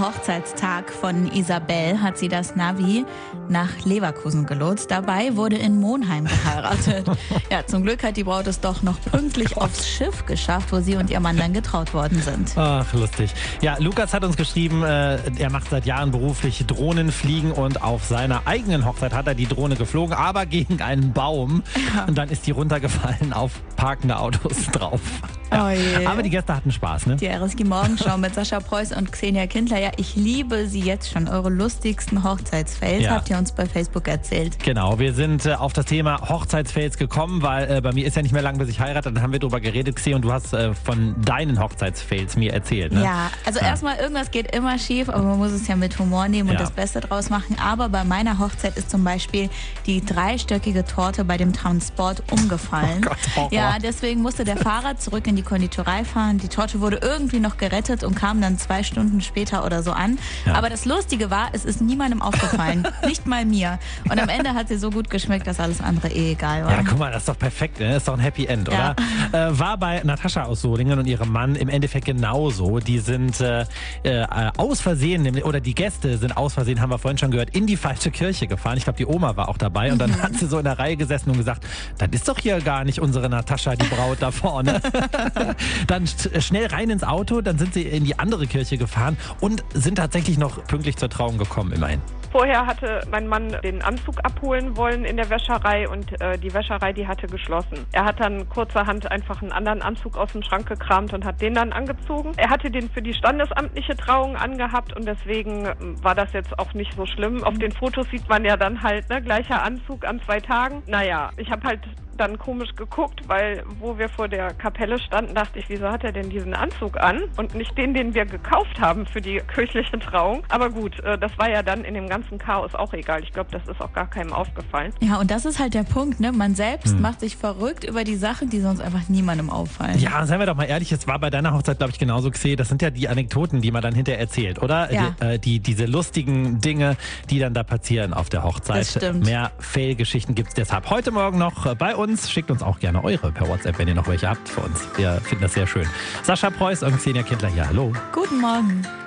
Hochzeitstag von Isabel hat sie das Navi nach Leverkusen gelotst. Dabei wurde in Monheim geheiratet. Ja, zum Glück hat die Braut es doch noch pünktlich aufs Schiff geschafft, wo sie und ihr Mann dann getraut worden sind. Ach, lustig. Ja, Lukas hat uns geschrieben, er macht seit Jahren beruflich Drohnenfliegen und auf seiner eigenen Hochzeit hat er die Drohne geflogen, aber gegen einen Baum. Ja. Und dann ist die runtergefallen auf parkende Autos drauf. Ja. Oh, aber die Gäste hatten Spaß, ne? Die RSG Morgenschau mit Sascha Preuß und Xenia Kindler. Ja, ich liebe sie jetzt schon. Eure lustigsten Hochzeitsfails habt ihr uns bei Facebook erzählt. Genau, wir sind auf das Thema Hochzeitsfails gekommen, weil bei mir ist ja nicht mehr lang, bis ich heirate. Dann haben wir drüber geredet, Xenia, und du hast von deinen Hochzeitsfails mir erzählt, ne? Ja, also erstmal, irgendwas geht immer schief, aber man muss es ja mit Humor nehmen und das Beste draus machen. Aber bei meiner Hochzeit ist zum Beispiel die 3-stöckige Torte bei dem Transport umgefallen. Oh Gott, ja, deswegen musste der Fahrer zurück in die Konditorei fahren. Die Torte wurde irgendwie noch gerettet und kam dann 2 Stunden später oder so an. Ja. Aber das Lustige war, es ist niemandem aufgefallen. Nicht mal mir. Und am Ende hat sie so gut geschmeckt, dass alles andere egal war. Ja, guck mal, das ist doch perfekt, ne? Das ist doch ein Happy End, oder? War bei Natascha aus Solingen und ihrem Mann im Endeffekt genauso. Die sind aus Versehen, oder die Gäste sind aus Versehen, haben wir vorhin schon gehört, in die falsche Kirche gefahren. Ich glaube, die Oma war auch dabei. Und dann hat sie so in der Reihe gesessen und gesagt, das ist doch hier gar nicht unsere Natascha, die Braut da vorne. Dann schnell rein ins Auto, dann sind sie in die andere Kirche gefahren und sind tatsächlich noch pünktlich zur Trauung gekommen, immerhin. Vorher hatte mein Mann den Anzug abholen wollen in der Wäscherei und die Wäscherei, die hatte geschlossen. Er hat dann kurzerhand einfach einen anderen Anzug aus dem Schrank gekramt und hat den dann angezogen. Er hatte den für die standesamtliche Trauung angehabt und deswegen war das jetzt auch nicht so schlimm. Auf den Fotos sieht man ja dann halt, ne, gleicher Anzug an 2 Tagen. Naja, ich habe halt dann komisch geguckt, weil wo wir vor der Kapelle standen, dachte ich, wieso hat er denn diesen Anzug an und nicht den wir gekauft haben für die kirchliche Trauung. Aber gut, das war ja dann in dem ganzen Chaos auch egal. Ich glaube, das ist auch gar keinem aufgefallen. Ja, und das ist halt der Punkt, ne? Man selbst macht sich verrückt über die Sachen, die sonst einfach niemandem auffallen. Ja, seien wir doch mal ehrlich, es war bei deiner Hochzeit, glaube ich, genauso gesehen. Das sind ja die Anekdoten, die man dann hinterher erzählt, oder? Ja. Diese lustigen Dinge, die dann da passieren auf der Hochzeit. Das stimmt. Mehr Fail-Geschichten gibt es deshalb heute Morgen noch bei uns. Schickt uns auch gerne eure per WhatsApp, wenn ihr noch welche habt für uns. Wir finden das sehr schön. Sascha Preuß und Xenia Kindler hier. Hallo. Guten Morgen.